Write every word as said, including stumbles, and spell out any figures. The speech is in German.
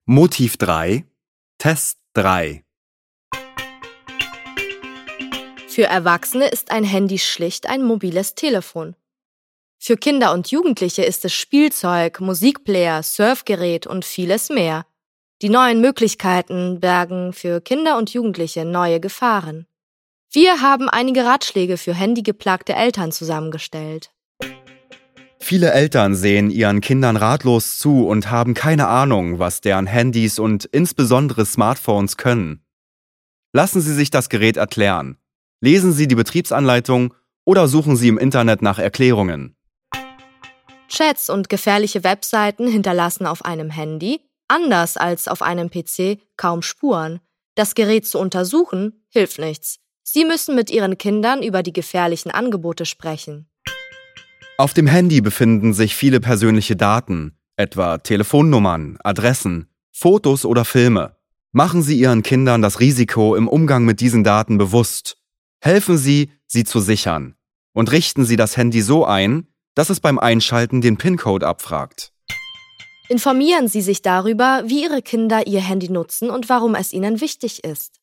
Motiv drei, Test drei. Für Erwachsene ist ein Handy schlicht ein mobiles Telefon. Für Kinder und Jugendliche ist es Spielzeug, Musikplayer, Surfgerät und vieles mehr. Die neuen Möglichkeiten bergen für Kinder und Jugendliche neue Gefahren. Wir haben einige Ratschläge für handygeplagte Eltern zusammengestellt. Viele Eltern sehen ihren Kindern ratlos zu und haben keine Ahnung, was deren Handys und insbesondere Smartphones können. Lassen Sie sich das Gerät erklären. Lesen Sie die Betriebsanleitung oder suchen Sie im Internet nach Erklärungen. Chats und gefährliche Webseiten hinterlassen auf einem Handy, anders als auf einem P C, kaum Spuren. Das Gerät zu untersuchen, hilft nichts. Sie müssen mit Ihren Kindern über die gefährlichen Angebote sprechen. Auf dem Handy befinden sich viele persönliche Daten, etwa Telefonnummern, Adressen, Fotos oder Filme. Machen Sie Ihren Kindern das Risiko im Umgang mit diesen Daten bewusst. Helfen Sie, sie zu sichern. Und richten Sie das Handy so ein, dass es beim Einschalten den PIN-Code abfragt. Informieren Sie sich darüber, wie Ihre Kinder Ihr Handy nutzen und warum es ihnen wichtig ist.